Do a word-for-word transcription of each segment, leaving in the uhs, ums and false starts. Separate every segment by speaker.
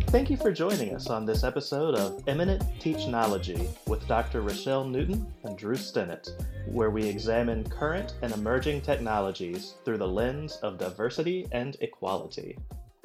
Speaker 1: Thank you for joining us on this episode of Eminent Teachnology with Doctor Rochelle Newton and Drew Stennett, where we examine current and emerging technologies through the lens of diversity and equality.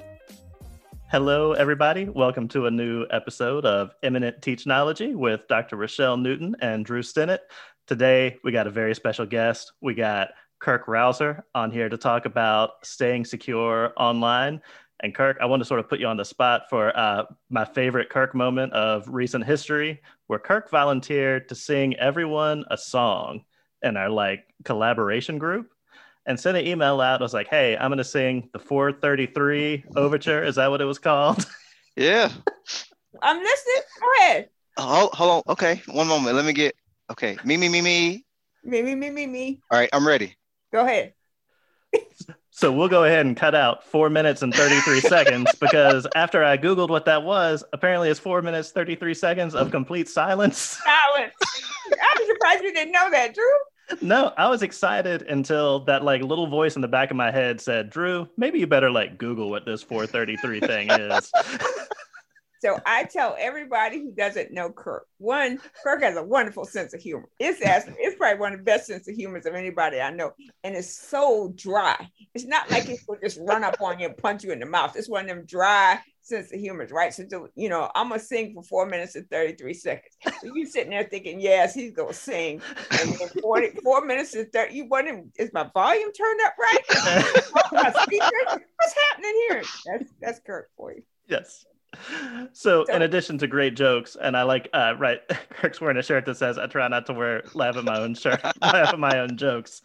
Speaker 1: Hello, everybody. Welcome to a new episode of Eminent Teachnology with Doctor Rochelle Newton and Drew Stennett. Today, we got a very special guest. We got Kirk Rausser on here to talk about staying secure online. And Kirk, I want to sort of put you on the spot for uh, my favorite Kirk moment of recent history, where Kirk volunteered to sing everyone a song in our like collaboration group and sent an email out. I was like, hey, I'm going to sing the four thirty-three Overture. Is that what it was called?
Speaker 2: Yeah.
Speaker 3: I'm listening. Go ahead.
Speaker 2: Oh, hold on. Okay. One moment. Let me get, okay. Me, me, me, me.
Speaker 3: Me, me, me, me, me.
Speaker 2: All right. I'm ready.
Speaker 3: Go ahead.
Speaker 1: So we'll go ahead and cut out four minutes and thirty-three seconds because after I Googled what that was, apparently it's four minutes, thirty-three seconds of complete silence.
Speaker 3: Silence. I'm surprised you didn't know that, Drew.
Speaker 1: No, I was excited until that like little voice in the back of my head said, Drew, maybe you better like Google what this four thirty-three thing is.
Speaker 3: So I tell everybody who doesn't know Kirk, one, Kirk has a wonderful sense of humor. It's as, it's probably one of the best sense of humors of anybody I know. And it's so dry. It's not like it will just run up on you and punch you in the mouth. It's one of them dry sense of humors, right? So, you know, I'm going to sing for four minutes and thirty-three seconds. So you sitting there thinking, yes, he's going to sing. And then forty, four minutes and thirty, you wondering, is my volume turned up right? My speaker? What's happening here? That's, that's Kirk for you.
Speaker 1: Yes. So, so in addition to great jokes, and I like, uh, right, Kirk's wearing a shirt that says, I try not to wear, laugh at my own shirt, laugh at my own jokes.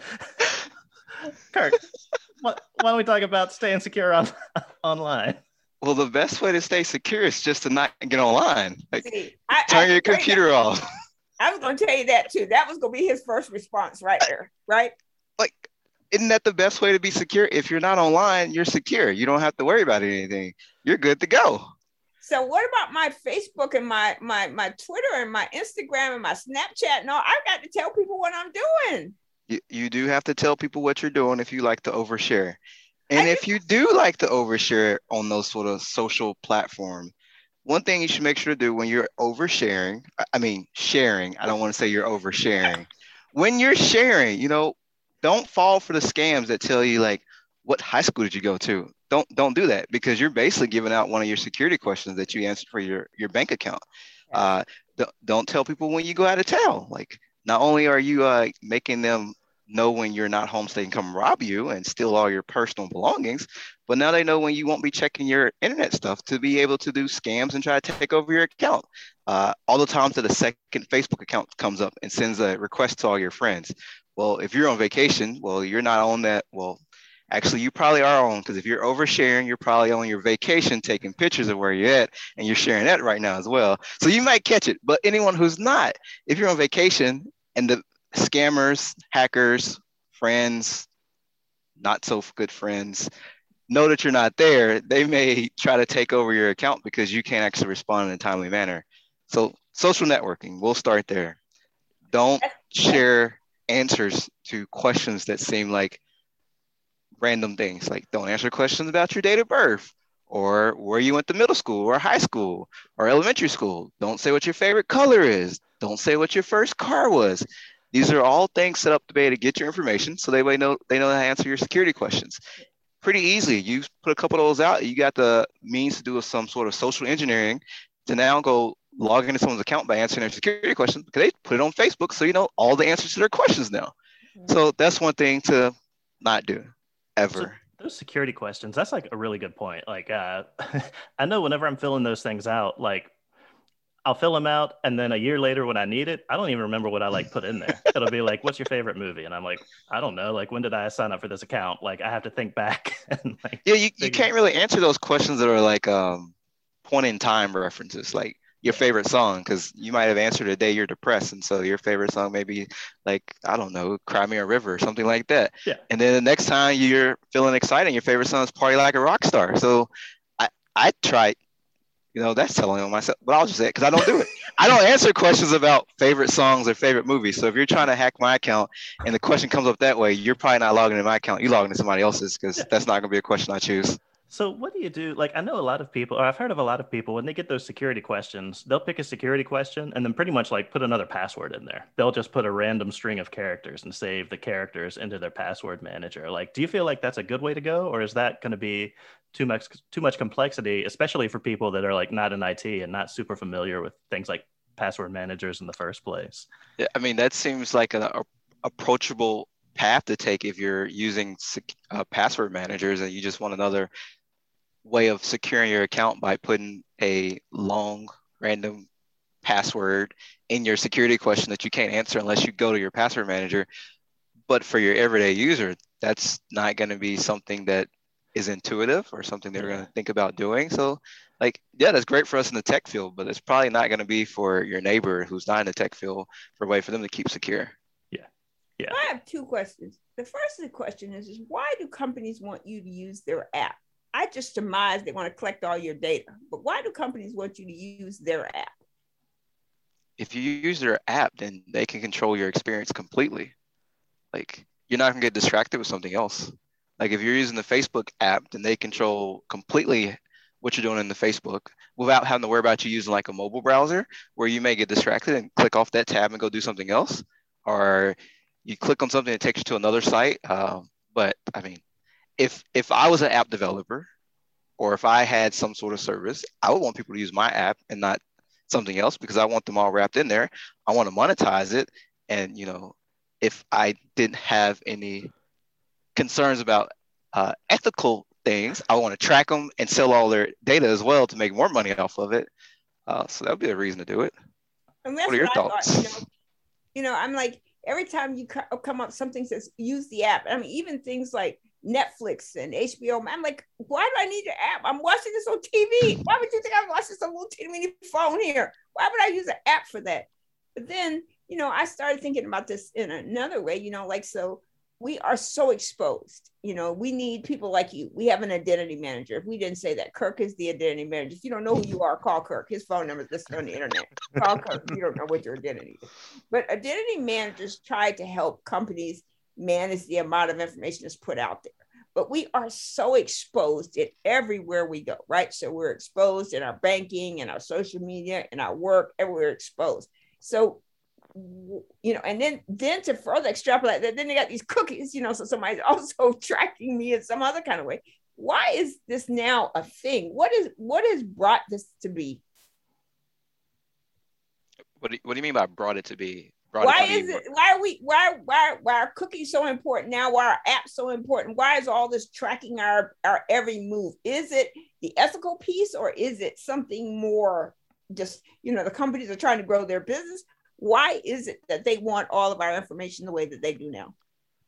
Speaker 1: Kirk, what, why don't we talk about staying secure on, online?
Speaker 2: Well, the best way to stay secure is just to not get online. Like,
Speaker 3: See, I,
Speaker 2: turn
Speaker 3: I,
Speaker 2: your computer off.
Speaker 3: I was going to tell you that too. That was going to be his first response right there, right?
Speaker 2: Like, isn't that the best way to be secure? If you're not online, you're secure. You don't have to worry about anything. You're good to go.
Speaker 3: So what about my Facebook and my my my Twitter and my Instagram and my Snapchat? No, I got to tell people what I'm doing.
Speaker 2: You, you do have to tell people what you're doing if you like to overshare. And
Speaker 3: I
Speaker 2: if
Speaker 3: do.
Speaker 2: you do like to overshare on those sort of social platforms, one thing you should make sure to do when you're oversharing, I mean, sharing, I don't want to say you're oversharing. When you're sharing, you know, don't fall for the scams that tell you like, what high school did you go to? Don't don't do that, because you're basically giving out one of your security questions that you answered for your, your bank account. Uh, don't, don't tell people when you go out of town. Like, not only are you uh, making them know when you're not home so they can come rob you and steal all your personal belongings, but now they know when you won't be checking your internet stuff to be able to do scams and try to take over your account. Uh, all the times that a second Facebook account comes up and sends a request to all your friends. Well, if you're on vacation, well, you're not on that. Well, actually, you probably are on, because if you're oversharing, you're probably on your vacation taking pictures of where you're at, and you're sharing that right now as well. So you might catch it. But anyone who's not, if you're on vacation and the scammers, hackers, friends, not so good friends, know that you're not there, they may try to take over your account because you can't actually respond in a timely manner. So social networking, we'll start there. Don't share answers to questions that seem like random things. Like, don't answer questions about your date of birth or where you went to middle school or high school or elementary school. Don't say what your favorite color is. Don't say what your first car was. These are all things set up to be able to get your information so they know they know how to answer your security questions. Pretty easily. You put a couple of those out, you got the means to do some sort of social engineering to now go log into someone's account by answering their security questions, because they put it on Facebook so you know all the answers to their questions now. Mm-hmm. So that's one thing to not do. Ever.
Speaker 1: So those security questions, that's like a really good point. Like, uh, I know whenever I'm filling those things out, like I'll fill them out, and then a year later when I need it, I don't even remember what I like put in there. It'll be like, what's your favorite movie? And I'm like, I don't know. Like, when did I sign up for this account? Like, I have to think back. and like,
Speaker 2: yeah, you, you can't really answer those questions that are like um, point in time references. Like, your favorite song, because you might have answered a day you're depressed, and so your favorite song may be like, I don't know, Cry Me a River or something like that.
Speaker 1: Yeah.
Speaker 2: And then the next time you're feeling excited, your favorite song is Party Like a Rock Star. So I I tried, you know, that's telling on myself, but I'll just say it because I don't do it. I don't answer questions about favorite songs or favorite movies. So if you're trying to hack my account and the question comes up that way, you're probably not logging into my account. You log into somebody else's, because that's not going to be a question I choose.
Speaker 1: So what do you do? Like, I know a lot of people, or I've heard of a lot of people, when they get those security questions, they'll pick a security question and then pretty much like put another password in there. They'll just put a random string of characters and save the characters into their password manager. Like, do you feel like that's a good way to go? Or is that going to be too much, too much complexity, especially for people that are like not in I T and not super familiar with things like password managers in the first place?
Speaker 2: Yeah, I mean, that seems like an a, approachable path to take if you're using uh, password managers and you just want another way of securing your account by putting a long random password in your security question that you can't answer unless you go to your password manager. But for your everyday user, that's not going to be something that is intuitive or something they're going to think about doing. So like, yeah, that's great for us in the tech field, but it's probably not going to be for your neighbor who's not in the tech field for a way for them to keep secure.
Speaker 1: Yeah. Yeah.
Speaker 3: I have two questions. The first question is, is why do companies want you to use their app? I just surmise they want to collect all your data, but why do companies want you to use their app?
Speaker 2: If you use their app, then they can control your experience completely. Like, you're not gonna get distracted with something else. Like if you're using the Facebook app, then they control completely what you're doing in the Facebook without having to worry about you using like a mobile browser where you may get distracted and click off that tab and go do something else. Or you click on something that takes you to another site. Um, but I mean, if if I was an app developer or if I had some sort of service, I would want people to use my app and not something else because I want them all wrapped in there. I want to monetize it. And, you know, if I didn't have any concerns about uh, ethical things, I want to track them and sell all their data as well to make more money off of it. Uh, so that would be a reason to do it.
Speaker 3: And that's
Speaker 2: what are your
Speaker 3: what
Speaker 2: thoughts?
Speaker 3: Thought, you know, you know, I'm like, every time you come up something says use the app. I mean, even things like Netflix and H B O. I'm like, why do I need your app? I'm watching this on T V. Why would you think I'm watching some little teeny mini phone here? Why would I use an app for that? But then, you know, I started thinking about this in another way, you know, like, so we are so exposed, you know, we need people like you. We have an identity manager. If we didn't say that, Kirk is the identity manager. If you don't know who you are, call Kirk. His phone number is listed on the internet. Call Kirk if you don't know what your identity is. But identity managers try to help companies manage the amount of information that's put out there. But we are so exposed in everywhere we go, right? So we're exposed in our banking and our social media and our work, everywhere exposed. So, you know, and then then to further extrapolate that, then they got these cookies, you know, so somebody's also tracking me in some other kind of way. Why is this now a thing? What is what has brought this to be?
Speaker 2: What do you, what do you mean by brought it to be? Brought
Speaker 3: why
Speaker 2: it
Speaker 3: is it? Why are we? Why why why are cookies so important now? Why are apps so important? Why is all this tracking our our every move? Is it the ethical piece, or is it something more? Just, you know, the companies are trying to grow their business. Why is it that they want all of our information the way that they do now?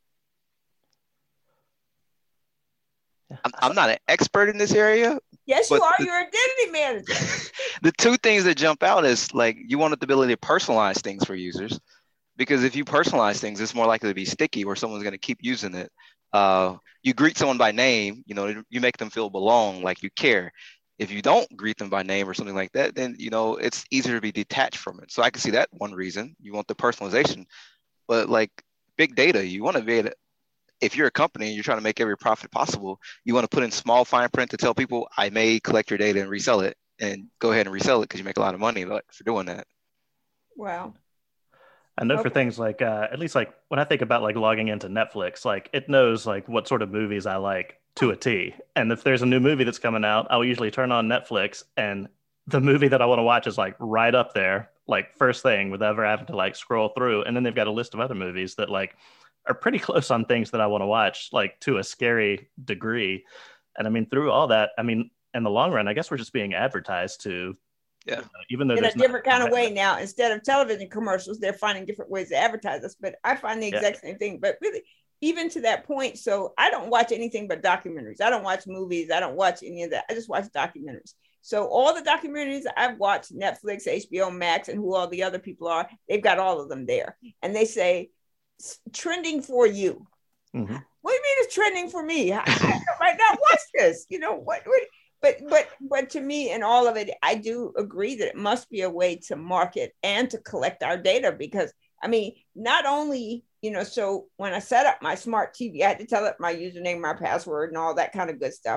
Speaker 2: I'm, I'm not an expert in this area.
Speaker 3: Yes, you are.
Speaker 2: The,
Speaker 3: You're identity manager.
Speaker 2: The two things that jump out is like you want the ability to personalize things for users, because if you personalize things, it's more likely to be sticky where someone's going to keep using it. Uh, you greet someone by name, you know, you make them feel belong, like you care. If you don't greet them by name or something like that, then, you know, it's easier to be detached from it. So I can see that one reason. You want the personalization. But like big data, you want to be able to, if you're a company and you're trying to make every profit possible, you want to put in small fine print to tell people, I may collect your data and resell it, and go ahead and resell it because you make a lot of money for doing that.
Speaker 3: Wow.
Speaker 1: I know
Speaker 3: Okay.
Speaker 1: for things like, uh, at least like when I think about like logging into Netflix, like it knows like what sort of movies I like to a T. And if there's a new movie that's coming out, I'll usually turn on Netflix and the movie that I want to watch is like right up there, like first thing without ever having to like scroll through. And then they've got a list of other movies that like are pretty close on things that I want to watch, like to a scary degree. And I mean, through all that, I mean, in the long run, I guess we're just being advertised to,
Speaker 2: yeah,
Speaker 1: you know, even though
Speaker 3: In a
Speaker 1: there's
Speaker 3: different
Speaker 1: not,
Speaker 3: kind of way now. Instead of television commercials, they're finding different ways to advertise us. But I find the
Speaker 1: Yeah.
Speaker 3: exact same thing. But really, even to that point, so I don't watch anything but documentaries. I don't watch movies. I don't watch any of that. I just watch documentaries. So all the documentaries I've watched, Netflix, H B O Max, and who all the other people are, they've got all of them there. And they say, trending for you.
Speaker 1: Mm-hmm.
Speaker 3: What do you mean it's trending for me? I, I might not watch this. You know, what, what but but but to me, in all of it, I do agree that it must be a way to market and to collect our data, because I mean, not only, you know, so when I set up my smart T V, I had to tell it my username, my password, and all that kind of good stuff.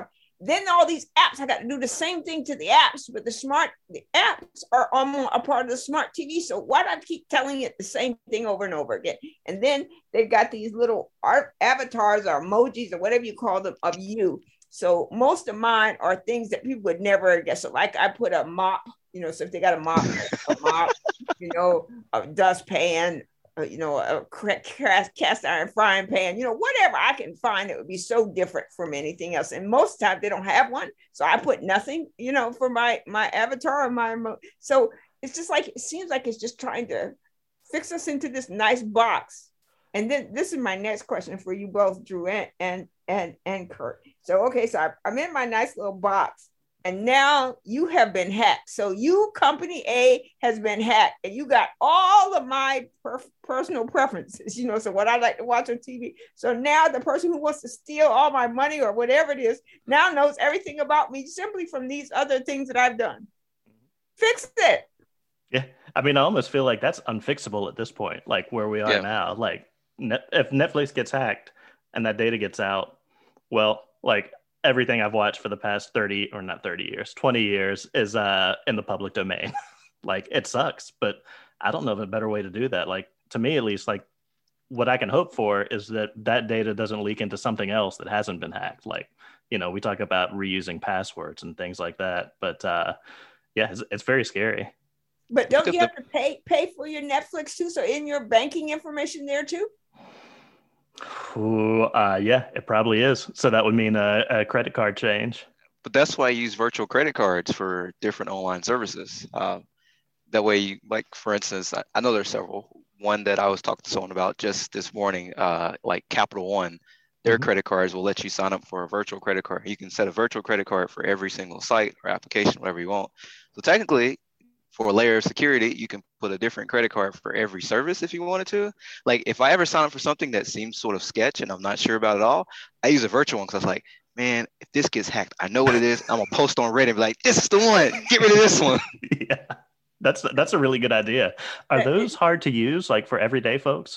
Speaker 3: then all these apps, I got to do the same thing to the apps, but the smart the apps are on a part of the smart T V. So why do I keep telling it the same thing over and over again? And then they've got these little art avatars or emojis or whatever you call them of you. So most of mine are things that people would never guess. So like I put a mop, you know, so if they got a mop, a mop, you know, a dustpan, uh, you know, a cast, cast iron frying pan, you know, whatever I can find that would be so different from anything else. And most of the time they don't have one. So I put nothing, you know, for my, my avatar or my, so it's just like, it seems like it's just trying to fix us into this nice box. And then this is my next question for you both, Drew and, and, and, and Kurt. So, okay, so I, I'm in my nice little box. And now you have been hacked. So you, company A, has been hacked, and you got all of my per- personal preferences, you know, so what I like to watch on T V. So now the person who wants to steal all my money or whatever it is now knows everything about me simply from these other things that I've done. Fix it.
Speaker 1: Yeah. I mean, I almost feel like that's unfixable at this point, like where we are yeah. now. Like net- if Netflix gets hacked and that data gets out, well, like, everything I've watched for the past thirty or not thirty years, twenty years is uh, in the public domain. Like it sucks, but I don't know of a better way to do that. Like to me, at least, like what I can hope for is that that data doesn't leak into something else that hasn't been hacked. Like, you know, we talk about reusing passwords and things like that, but uh, yeah, it's, it's very scary.
Speaker 3: But don't you have to pay, pay for your Netflix too? So in your banking information there too?
Speaker 1: Ooh, uh, yeah, it probably is. So that would mean a, a credit card change.
Speaker 2: But that's why I use virtual credit cards for different online services. Uh, that way, you, like for instance, I, I know there's several. One that I was talking to someone about just this morning, uh, like Capital One, their mm-hmm. credit cards will let you sign up for a virtual credit card. You can set a virtual credit card for every single site or application, whatever you want. So technically, for a layer of security, you can put a different credit card for every service if you wanted to. Like if I ever sign up for something that seems sort of sketch and I'm not sure about it all, I use a virtual one because I was like, man, if this gets hacked, I know what it is. I'm gonna post on Reddit and be like, this is the one. Get rid of this one.
Speaker 1: Yeah, that's that's a really good idea. Are those hard to use, like for everyday folks?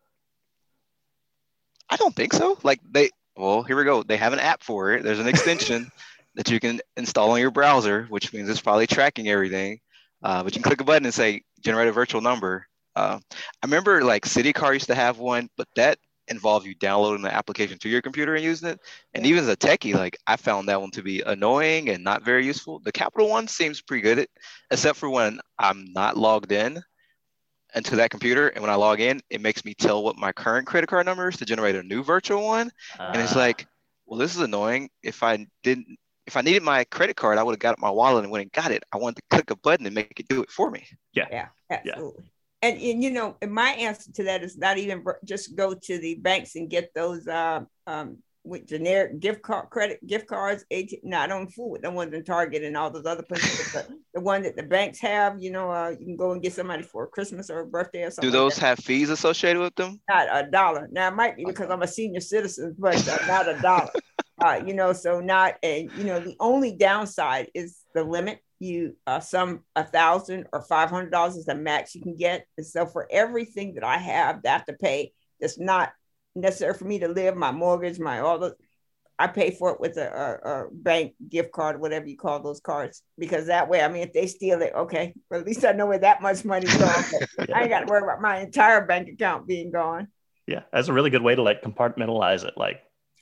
Speaker 2: I don't think so. Like they, well, here we go. They have an app for it. There's an extension that you can install on your browser, which means it's probably tracking everything. Uh, but you can click a button and say, generate a virtual number. Uh, I remember like CityCar used to have one, but that involved you downloading the application to your computer and using it. And even as a techie, like I found that one to be annoying and not very useful. The Capital One seems pretty good, at, except for when I'm not logged in into that computer. And when I log in, it makes me tell what my current credit card number is to generate a new virtual one. Uh. And it's like, well, this is annoying. If I didn't, If I needed my credit card, I would have got my wallet and went and got it. I wanted to click a button and make it do it for me.
Speaker 1: Yeah.
Speaker 3: Yeah, absolutely. Yeah. And, and, you know, my answer to that is not even just go to the banks and get those uh, um, with generic gift card, credit gift cards. A T M, no, I don't fool with the ones in Target and all those other places. But the one that the banks have, you know, uh, you can go and get somebody for a Christmas or a birthday or something.
Speaker 2: Do those
Speaker 3: like that.
Speaker 2: have fees associated with them?
Speaker 3: Not a dollar. Now, it might be because I'm a senior citizen, but uh, not a dollar. Uh, you know, so not, and you know, the only downside is the limit. You, uh, some a thousand or five hundred dollars is the max you can get. And so for everything that I have that I have to pay, that's not necessary for me to live, my mortgage, my all the, I pay for it with a, a, a bank gift card, whatever you call those cards, because that way, I mean, if they steal it, okay, well, at least I know where that much money's going. Yeah. I ain't got to worry about my entire bank account being gone.
Speaker 1: Yeah, that's a really good way to like compartmentalize it. Like,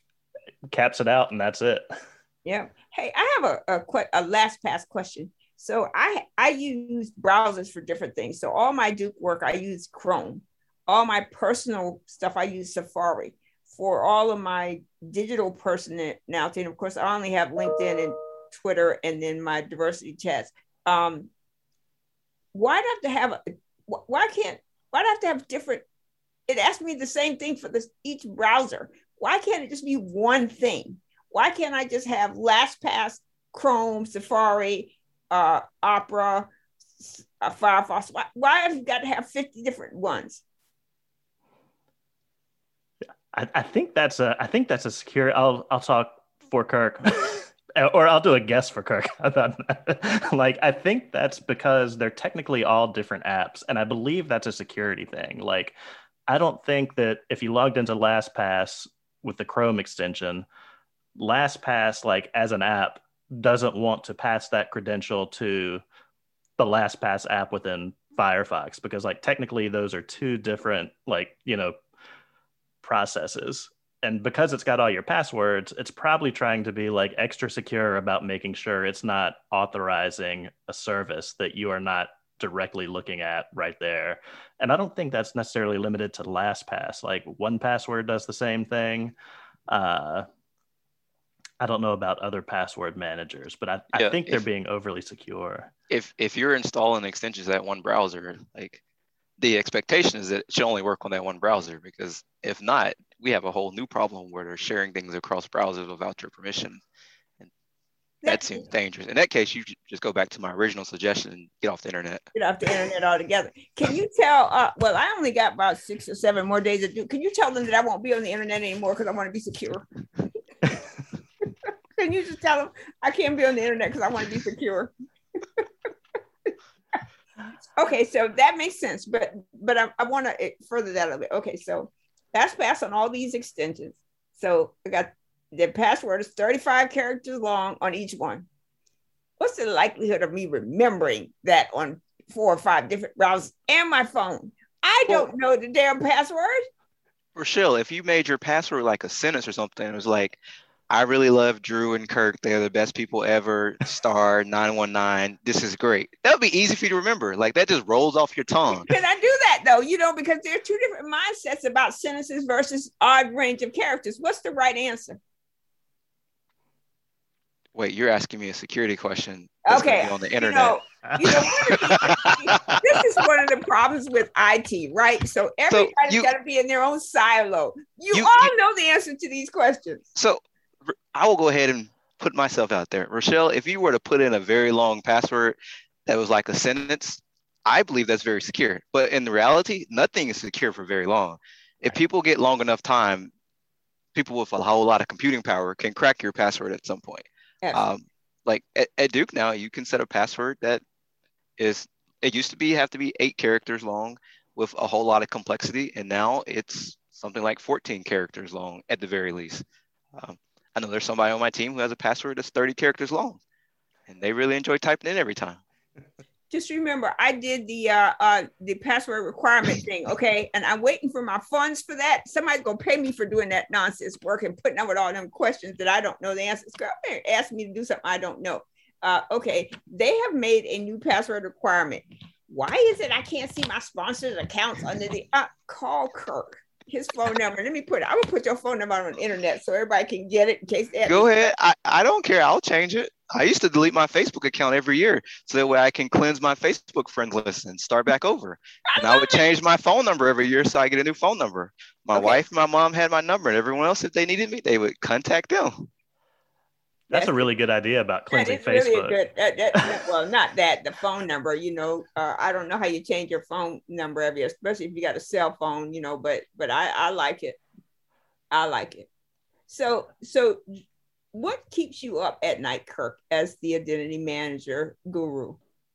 Speaker 1: caps it out and that's it.
Speaker 3: Yeah. Hey, I have a, a a last pass question. So I I use browsers for different things. So all my Duke work, I use Chrome. All my personal stuff, I use Safari. For all of my digital personality, and of course, I only have LinkedIn and Twitter, and then my diversity chats. Um, why do I have to have? A, why can't? Why do I have to have different? It asks me the same thing for this each browser. Why can't it just be one thing? Why can't I just have LastPass, Chrome, Safari, uh, Opera, uh, Firefox? Why, why have you got to have fifty different ones?
Speaker 1: I, I think that's a. I think that's a secure. I'll I'll talk for Kirk, or I'll do a guess for Kirk about that. Like I think that's because they're technically all different apps, and I believe that's a security thing. Like I don't think that if you logged into LastPass with the Chrome extension, LastPass, like as an app, doesn't want to pass that credential to the LastPass app within Firefox, because like technically those are two different, like, you know, processes. And because it's got all your passwords, it's probably trying to be like extra secure about making sure it's not authorizing a service that you are not directly looking at right there. And I don't think that's necessarily limited to LastPass. Like one Password does the same thing. Uh, I don't know about other password managers, but I,
Speaker 4: Yeah,
Speaker 1: I think they're
Speaker 4: if-
Speaker 1: being overly secure.
Speaker 4: If if you're installing extensions to that one browser, like the expectation is that it should only work on that one browser, because if not, we have a whole new problem where they're sharing things across browsers without your permission. And that seems dangerous. In that case, you just go back to my original suggestion and get off the internet.
Speaker 3: Get off the internet altogether. Can you tell? Uh, well, I only got about six or seven more days to do. Can you tell them that I won't be on the internet anymore because I want to be secure? Can you just tell them I can't be on the internet because I want to be secure? Okay, so that makes sense, but but I, I want to further that a little bit. Okay, so LastPass on all these extensions. So I got the password is thirty-five characters long on each one. What's the likelihood of me remembering that on four or five different browsers and my phone? I don't well, know the damn password.
Speaker 4: Rochelle, if you made your password like a sentence or something, it was like, I really love Drew and Kirk. They're the best people ever. Star nine one nine. This is great. That would be easy for you to remember. Like that just rolls off your tongue.
Speaker 3: Can I do that though? You know, because there are two different mindsets about sentences versus odd range of characters. What's the right answer?
Speaker 4: Wait, you're asking me a security question.
Speaker 3: Okay.
Speaker 4: On the internet.
Speaker 3: You know, you know, this is one of the problems with I T, right? So everybody's so got to be in their own silo. You, you all you, know the answer to these questions.
Speaker 4: So I will go ahead and put myself out there. Rochelle, if you were to put in a very long password that was like a sentence, I believe that's very secure. But in the reality, nothing is secure for very long. If people get long enough time, people with a whole lot of computing power can crack your password at some point. Um, like at, at Duke now, you can set a password that is, it used to be have to be eight characters long with a whole lot of complexity. And now it's something like fourteen characters long at the very least. Um, I know there's somebody on my team who has a password that's thirty characters long, and they really enjoy typing in every time.
Speaker 3: Just remember, I did the uh, uh, the password requirement thing, okay? And I'm waiting for my funds for that. Somebody's gonna pay me for doing that nonsense work and putting up with all them questions that I don't know the answers. Girl, ask me to do something I don't know. Uh, okay, they have made a new password requirement. Why is it I can't see my sponsors' accounts under the uh, call Kirk? His phone number. Let me put it. I will put your phone number on the internet so everybody can get it in case they have
Speaker 4: Go ahead. I, I don't care. I'll change it. I used to delete my Facebook account every year so that way I can cleanse my Facebook friend list and start back over. And I, I would change my phone number every year so I get a new phone number. My okay. wife and my mom had my number, and everyone else, if they needed me, they would contact them.
Speaker 1: That's, That's a really good idea about cleansing
Speaker 3: that
Speaker 1: Facebook.
Speaker 3: Really good, that, that, well, not that, the phone number, you know, uh, I don't know how you change your phone number every year, especially if you got a cell phone, you know, but but I, I like it. I like it. So, so what keeps you up at night, Kirk, as the identity manager guru?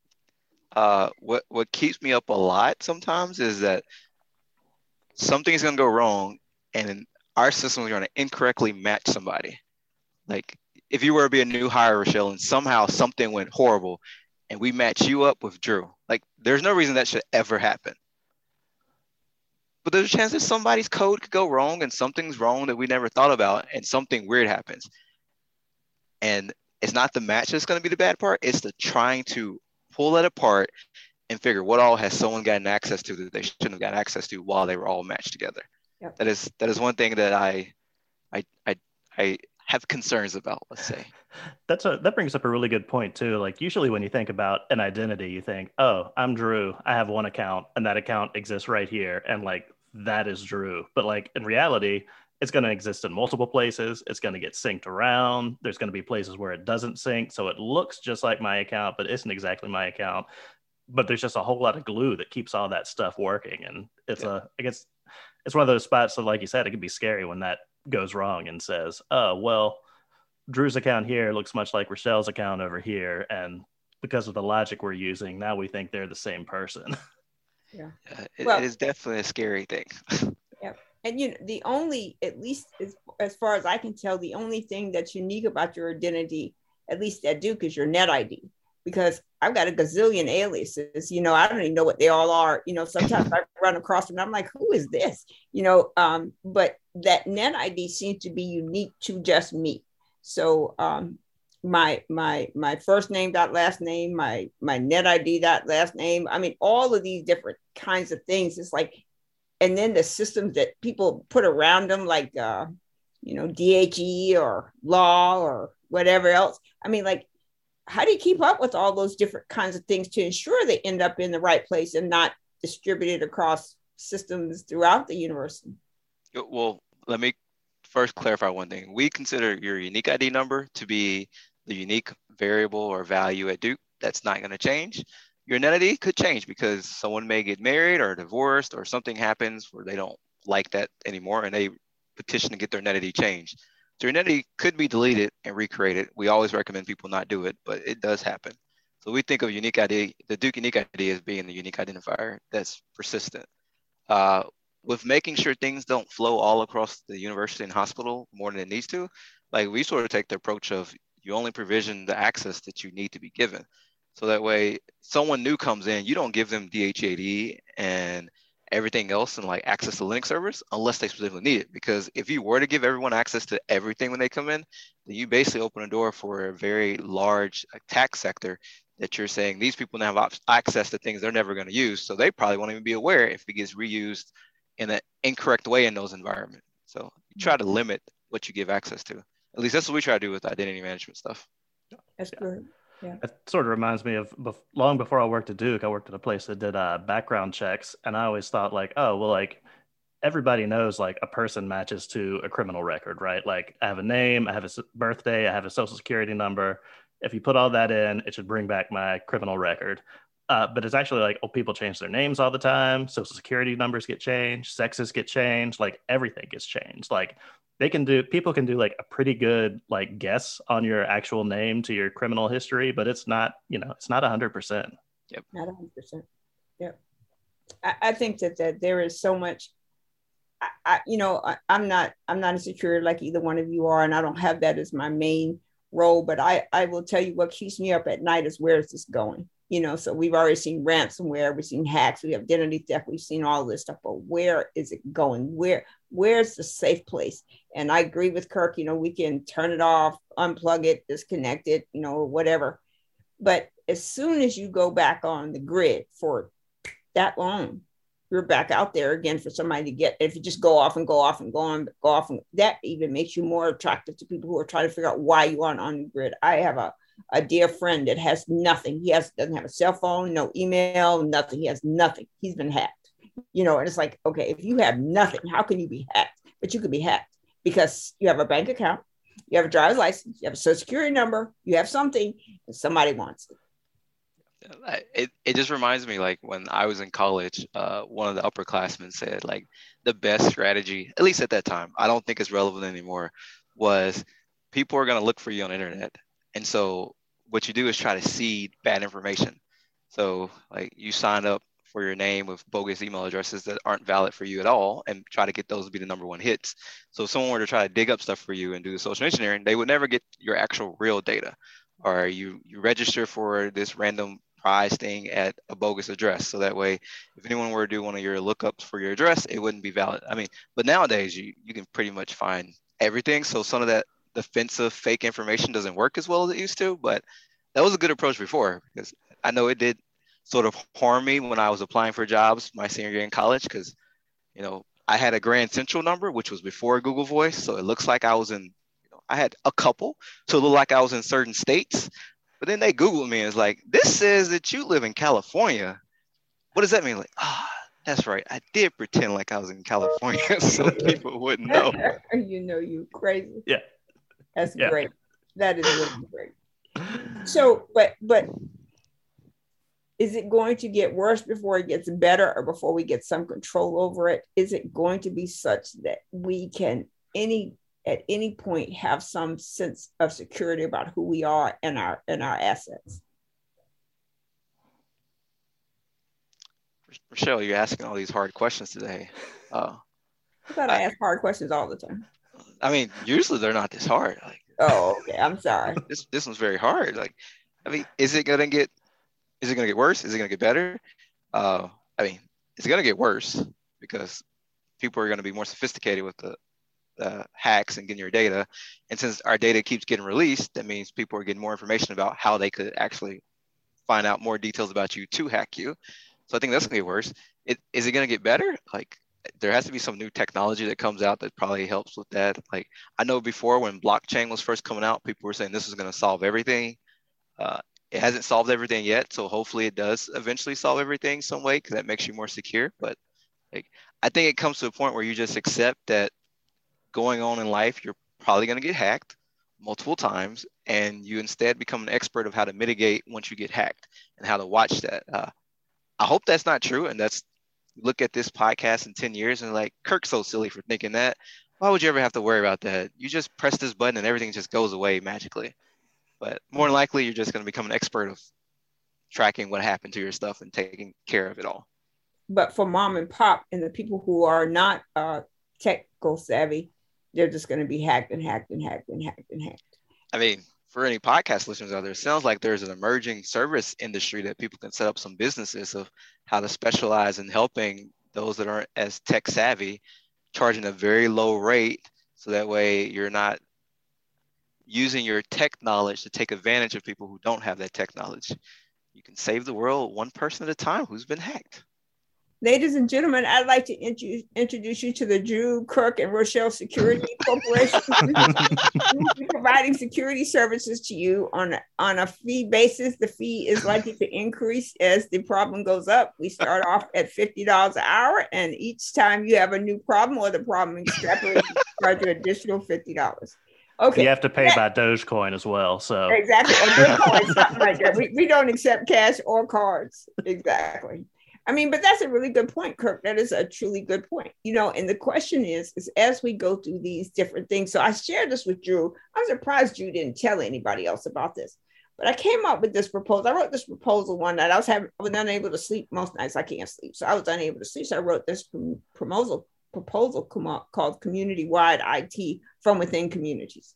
Speaker 4: Uh, what, what keeps me up a lot sometimes is that something's going to go wrong and our system is going to incorrectly match somebody. Like, if you were to be a new hire, Rochelle, and somehow something went horrible and we match you up with Drew, like there's no reason that should ever happen. But there's a chance that somebody's code could go wrong and something's wrong that we never thought about and something weird happens. And it's not the match that's going to be the bad part. It's the trying to pull it apart and figure what all has someone gotten access to that they shouldn't have gotten access to while they were all matched together. Yep. That is that is one thing that I I I I have concerns about, let's say.
Speaker 1: That's a that brings up a really good point too. Like usually when you think about an identity, you think, oh, I'm Drew. I have one account and that account exists right here. And like that is Drew. But like in reality, it's going to exist in multiple places. It's going to get synced around. There's going to be places where it doesn't sync. So it looks just like my account, but isn't exactly my account. But there's just a whole lot of glue that keeps all that stuff working. And it's yeah. a, I guess it's one of those spots that, like you said, it can be scary when that goes wrong and says, oh, well, Drew's account here looks much like Rochelle's account over here. And because of the logic we're using, now we think they're the same person.
Speaker 3: Yeah.
Speaker 4: Uh, it,
Speaker 3: well,
Speaker 4: it is definitely a scary thing.
Speaker 3: Yeah. And, you know, the only, at least as, as far as I can tell, the only thing that's unique about your identity, at least at Duke, is your net I D. Because I've got a gazillion aliases, you know, I don't even know what they all are. You know, sometimes I run across them and I'm like, who is this? You know, um, but that net I D seems to be unique to just me. So um, my my my first name dot last name, my my net I D dot last name. I mean, all of these different kinds of things. It's like, and then the systems that people put around them, like uh, you know, D H E or law or whatever else. I mean, like, how do you keep up with all those different kinds of things to ensure they end up in the right place and not distributed across systems throughout the university?
Speaker 4: Well, let me first clarify one thing. We consider your unique I D number to be the unique variable or value at Duke. That's not going to change. Your net I D could change because someone may get married or divorced or something happens where they don't like that anymore and they petition to get their net I D changed. So your net I D could be deleted and recreated. We always recommend people not do it, but it does happen. So we think of unique I D, the Duke unique I D as being the unique identifier that's persistent. Uh, with making sure things don't flow all across the university and hospital more than it needs to, like we sort of take the approach of you only provision the access that you need to be given. So that way someone new comes in, you don't give them D H E A D and everything else and like access to Linux servers unless they specifically need it. Because if you were to give everyone access to everything when they come in, then you basically open a door for a very large attack sector that you're saying these people now have access to things they're never going to use. So they probably won't even be aware if it gets reused in an incorrect way in those environments. So you try to limit what you give access to. At least that's what we try to do with identity management stuff.
Speaker 3: That's good. Yeah.
Speaker 1: It sort of reminds me of bef- long before I worked at Duke, I worked at a place that did uh, background checks. And I always thought like, oh, well, like everybody knows like a person matches to a criminal record, right? Like I have a name, I have a s- birthday, I have a social security number. If you put all that in, it should bring back my criminal record. Uh, but it's actually like, oh, people change their names all the time. Social security numbers get changed, sexes get changed, like everything gets changed. Like they can do, people can do like a pretty good like guess on your actual name to your criminal history, but it's not, you know, it's not a hundred percent.
Speaker 3: Yep. Not a hundred percent. Yep. I, I think that, that there is so much, I, I you know, I, I'm not, I'm not a security like either one of you are, and I don't have that as my main role, but I, I will tell you what keeps me up at night is where is this going? You know, so we've already seen ransomware, we've seen hacks, we have identity theft, we've seen all this stuff, but where is it going? Where, where's the safe place? And I agree with Kirk, you know, we can turn it off, unplug it, disconnect it, you know, whatever. But as soon as you go back on the grid for that long, you're back out there again for somebody to get, if you just go off and go off and go on, go off, and that even makes you more attractive to people who are trying to figure out why you aren't on the grid. I have a a dear friend that has nothing. He has doesn't have a cell phone, no email, nothing. He has nothing. He's been hacked. You know, and it's like, okay, if you have nothing, how can you be hacked? But you could be hacked because you have a bank account, you have a driver's license, you have a social security number, you have something, and somebody wants it.
Speaker 4: It, it just reminds me like when I was in college, uh, one of the upperclassmen said like the best strategy, at least at that time, I don't think it's relevant anymore, was people are going to look for you on the internet. And so what you do is try to seed bad information. So like you sign up for your name with bogus email addresses that aren't valid for you at all and try to get those to be the number one hits. So if someone were to try to dig up stuff for you and do the social engineering, they would never get your actual real data. Or you, you register for this random prize thing at a bogus address. So that way, if anyone were to do one of your lookups for your address, it wouldn't be valid. I mean, but nowadays you, you can pretty much find everything. So some of that defensive fake information doesn't work as well as it used to, but that was a good approach before because I know it did sort of harm me when I was applying for jobs my senior year in college because, you know, I had a Grand Central number, which was before Google Voice. So it looks like I was in, you know, I had a couple to look like I was in certain states, but then they Googled me and it's like, this says that you live in California. What does that mean? Like, ah, oh, that's right. I did pretend like I was in California so people wouldn't know.
Speaker 3: You know, you crazy.
Speaker 1: Yeah.
Speaker 3: That's
Speaker 1: yeah.
Speaker 3: great. That is really great. So, but, but is it going to get worse before it gets better or before we get some control over it? Is it going to be such that we can any, at any point have some sense of security about who we are and our, and our assets?
Speaker 4: Rochelle, you're asking all these hard questions today. Uh,
Speaker 3: I thought I, I asked hard questions all the time.
Speaker 4: I mean, usually they're not this hard. Like,
Speaker 3: Oh, okay. I'm sorry.
Speaker 4: this this one's very hard. Like, I mean, is it gonna get is it gonna get worse? Is it gonna get better? Uh, I mean, it's gonna get worse because people are gonna be more sophisticated with the uh, hacks and getting your data. And since our data keeps getting released, that means people are getting more information about how they could actually find out more details about you to hack you. So I think that's gonna get worse. It, is it gonna get better? Like, there has to be some new technology that comes out that probably helps with that. Like, I know before when blockchain was first coming out, people were saying this is gonna solve everything. Uh, it hasn't solved everything yet, so hopefully it does eventually solve everything some way because that makes you more secure. But like, I think it comes to a point where you just accept that going on in life, you're probably going to get hacked multiple times, and you instead become an expert of how to mitigate once you get hacked and how to watch that. Uh, I hope that's not true, and that's look at this podcast in ten years and like, Kirk's so silly for thinking that. Why would you ever have to worry about that? You just press this button and everything just goes away magically. But more than likely, you're just going to become an expert of tracking what happened to your stuff and taking care of it all.
Speaker 3: But for mom and pop and the people who are not uh, technical savvy, they're just going to be hacked and hacked and hacked and hacked and hacked.
Speaker 4: I mean, for any podcast listeners out there, it sounds like there's an emerging service industry that people can set up some businesses of how to specialize in helping those that aren't as tech savvy, charging a very low rate. So that way you're not using your tech knowledge to take advantage of people who don't have that tech knowledge. You can save the world one person at a time who's been hacked.
Speaker 3: Ladies and gentlemen, I'd like to int- introduce you to the Drew, Kirk, and Rochelle Security Corporation. We'll be providing security services to you on a, on a fee basis. The fee is likely to increase as the problem goes up. We start off at fifty dollars an hour, and each time you have a new problem or the problem extrapolates, we charge you additional fifty dollars. Okay.
Speaker 1: You have to pay yeah. by Dogecoin as well. So
Speaker 3: exactly. Dogecoin, something like that. We, we don't accept cash or cards. Exactly. I mean, but that's a really good point, Kirk. That is a truly good point. You know, and the question is, is as we go through these different things. So I shared this with Drew. I'm surprised Drew didn't tell anybody else about this. But I came up with this proposal. I wrote this proposal one night. I was having, I was unable to sleep most nights. I can't sleep. So I was unable to sleep. So I wrote this proposal proposal called Community-Wide I T from Within Communities.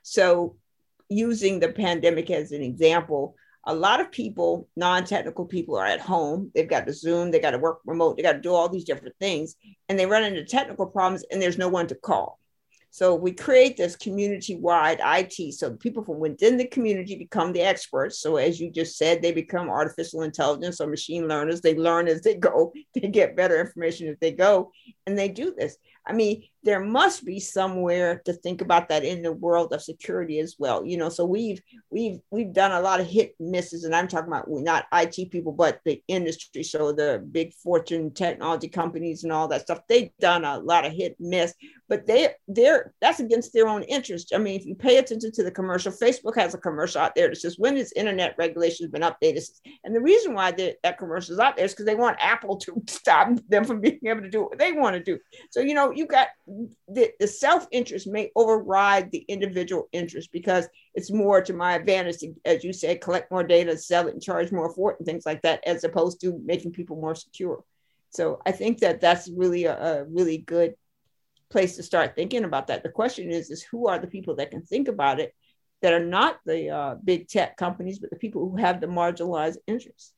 Speaker 3: So using the pandemic as an example, a lot of people, non-technical people, are at home. They've got to Zoom, they got to work remote, they got to do all these different things, and they run into technical problems and there's no one to call. So we create this community-wide I T. So the people from within the community become the experts. So as you just said, they become artificial intelligence or machine learners. They learn as they go. They get better information as they go, and they do this. I mean, there must be somewhere to think about that in the world of security as well. You know, so we've we've we've done a lot of hit and misses, and I'm talking about not I T people, but the industry. So the big Fortune technology companies and all that stuff, they've done a lot of hit and miss, but they they're that's against their own interest. I mean, if you pay attention to the commercial, Facebook has a commercial out there that says when has internet regulations been updated, and the reason why that commercial is out there is because they want Apple to stop them from being able to do what they want to do. So you know, you got the, the self-interest may override the individual interest because it's more to my advantage to, as you said, collect more data, sell it and charge more for it and things like that, as opposed to making people more secure. So I think that that's really a, a really good place to start thinking about that. The question is, is who are the people that can think about it that are not the uh, big tech companies, but the people who have the marginalized interests?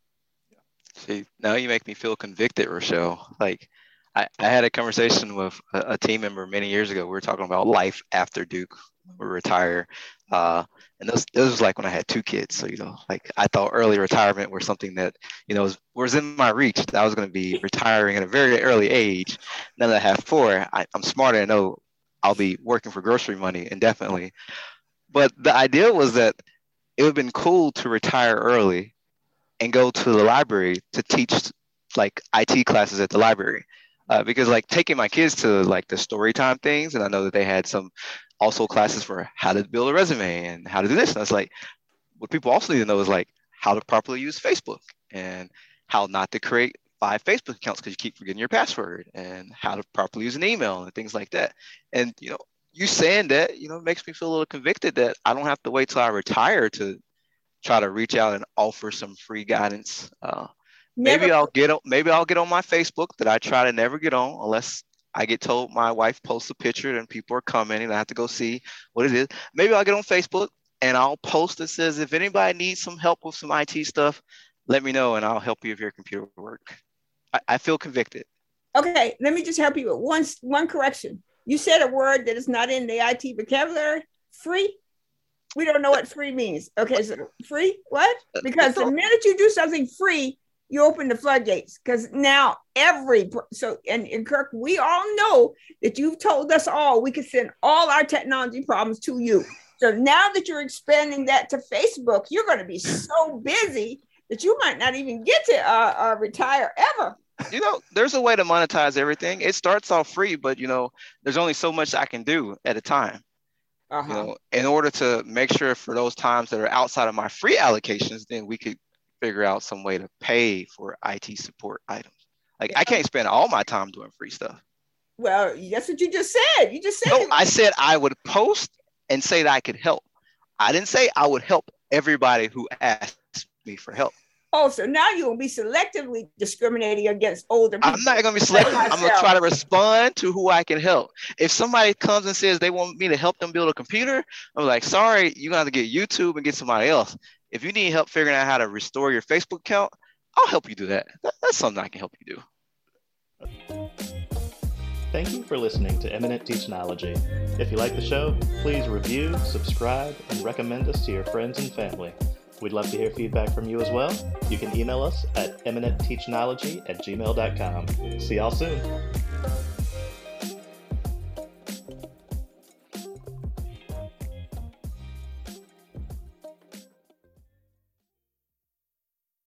Speaker 4: See, now you make me feel convicted, Rochelle. Like, I, I had a conversation with a, a team member many years ago. We were talking about life after Duke, when we retire. Uh, and this, this was like when I had two kids. So, you know, like I thought early retirement was something that, you know, was, was in my reach. That I was going to be retiring at a very early age. Now that I have four, I, I'm smart and I know I'll be working for grocery money indefinitely. But the idea was that it would have been cool to retire early and go to the library to teach like I T classes at the library. Uh, because like taking my kids to like the story time things, and I know that they had some also classes for how to build a resume and how to do this. And I was like, what people also need to know is like how to properly use Facebook and how not to create five Facebook accounts because you keep forgetting your password, and how to properly use an email and things like that. And, you know, you saying that, you know, makes me feel a little convicted that I don't have to wait till I retire to try to reach out and offer some free guidance. Uh, Maybe Never. I'll get on. Maybe I'll get on my Facebook that I try to never get on unless I get told my wife posts a picture and people are commenting. I have to go see what it is. Maybe I'll get on Facebook and I'll post that says, if anybody needs some help with some I T stuff, let me know and I'll help you with your computer work. I, I feel convicted.
Speaker 3: Okay, let me just help you with one, one correction. You said a word that is not in the I T vocabulary, free. We don't know what free means. Okay, so free, what? Because the minute you do something free, you open the floodgates, because now every, so, and, and Kirk, we all know that you've told us all we could send all our technology problems to you. So now that you're expanding that to Facebook, you're going to be so busy that you might not even get to uh, uh, retire ever.
Speaker 4: You know, there's a way to monetize everything. It starts off free, but you know, there's only so much I can do at a time. Uh-huh. You know, in order to make sure for those times that are outside of my free allocations, then we could figure out some way to pay for I T support items. Like yeah. I can't spend all my time doing free stuff.
Speaker 3: Well, that's what you just said. You just said.
Speaker 4: No, I said I would post and say that I could help. I didn't say I would help everybody who asked me for help.
Speaker 3: Oh, so now you will be selectively discriminating against older people.
Speaker 4: I'm not going to be selective. I'm going to try to respond to who I can help. If somebody comes and says they want me to help them build a computer, I'm like, sorry, you're going to have to get YouTube and get somebody else. If you need help figuring out how to restore your Facebook account, I'll help you do that. That's something I can help you do.
Speaker 1: Thank you for listening to Eminent Teachnology. If you like the show, please review, subscribe, and recommend us to your friends and family. We'd love to hear feedback from you as well. You can email us at eminent teachnology at gmail dot com. See y'all soon.